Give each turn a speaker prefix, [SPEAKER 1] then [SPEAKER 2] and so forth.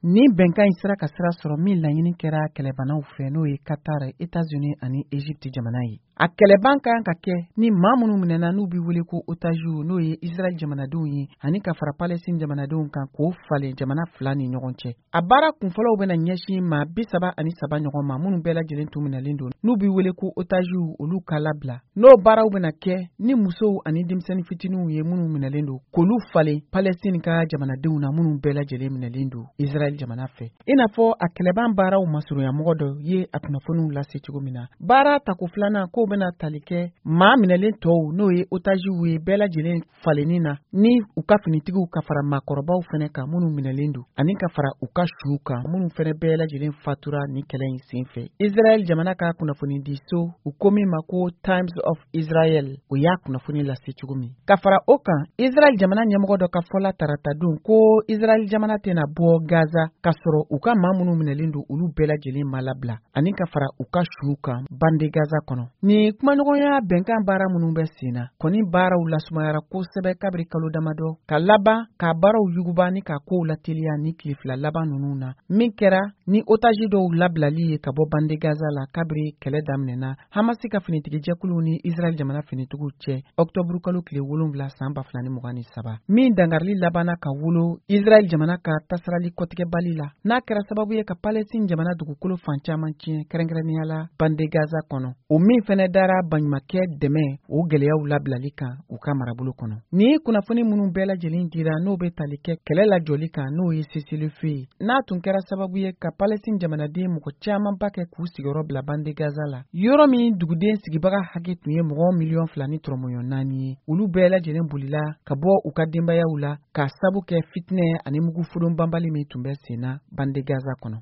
[SPEAKER 1] ni bɛnkan in sera ka sira sɔrɔ min laɲini kɛra kɛlɛbanaw fɛ n'o ye Qatar, États-Unis ani Égypte jamana ye. A kɛlɛban kan ka kɛ ni maa minnu minɛna n'u bɛ wele ko otages n'o ye Israël jamanadenw ye ani ka fara Palestine jamanadenw kan k'o falen jamana fila ni ɲɔgɔn cɛ. A baara kunfɔlɔw bɛna ɲɛsin maa 37 ɲɔgɔn ma minnu bɛɛ lajɛlen tun minɛlen don n'u bɛ wele ko otages olu ka labila. N'o baaraw bɛna kɛ ni musow ani denmisɛnnin fitininw ye minnu minɛlen don k'olu falen Palestine ka jamanadenw na minnu bɛɛ lajɛlen minɛlen don Israël jamana fɛ. I n'a fɔ a kɛlɛban baaraw masurunya mɔgɔ dɔ ye a kunnafoniw lase cogo min na. Baara tako filanan k'o bɛna tali kɛ maa minɛlen tɔw n'o ye otages ye bɛɛ lajɛlen falenni na ni u ka finitigiw ka fara maakɔrɔbaw fɛnɛ kan minnu minɛlen don ani ka fara u ka suw kan minnu fɛnɛ bɛɛ lajɛlen fatura ni kɛlɛ in sen fɛ. Israël jamana ka kunnafoni di so u ko min ma ko Times of Israel o y'a kunnafoni lase cogo min. Ka fara o kan Israël jamana ɲɛmɔgɔ dɔ ka fɔla tarata don ko Israël jamana tɛna bɔ Gaza ka sɔrɔ u ka maa minnu minɛlen don olu bɛɛ lajɛlen ma labila ani ka fara u ka suw kan bande Gaza kɔnɔ. Ni kumaɲɔgɔnya bɛnkan baara minnu bɛ sen na kɔni baaraw lasumayara kosɛbɛ kabiri kalo damadɔ ka laban ka baaraw yuguba ni ka kow lateliya ni tile fila laban ninnu na min kɛra ni otages dɔw labilali ye ka bɔ bande Gaza la kabiri kɛlɛ daminɛna Hamasi ka finitigijɛkulu ni Israël jamana finitigiw cɛ octobre kalo tile 7 san 2023 min dangarili labanna ka wolo Israël jamana ka tasarali kɔtigɛbali la n'a kɛra sababu ye ka Palestine jamana dugukolo fan caman tiɲɛ kɛrɛnkɛrɛnnenya la bande Gaza kɔnɔ o min fɛnɛ dara baɲumankɛ dɛmɛ o gɛlɛyaw labilali kan u ka marabolo kɔnɔ. Ni kunnafoni minnu bɛɛ lajɛlen dira n'o bɛ tali kɛ kɛlɛ lajɔli kan n'o ye cessez-le-feu ye n'a tun kɛra sababu ye ka Palestine jamanaden mɔgɔ camanba kɛ k'u sigiyɔrɔ bila bande Gaza la yɔrɔ min duguden sigibaga hakɛ tun ye mɔgɔ 2,400,000 ye olu bɛɛ lajɛlen bolila ka bɔ u ka denbayaw la ka sabu kɛ fitinɛ ani mugu fudon banbali min tun bɛ senna bande Gaza kɔnɔ.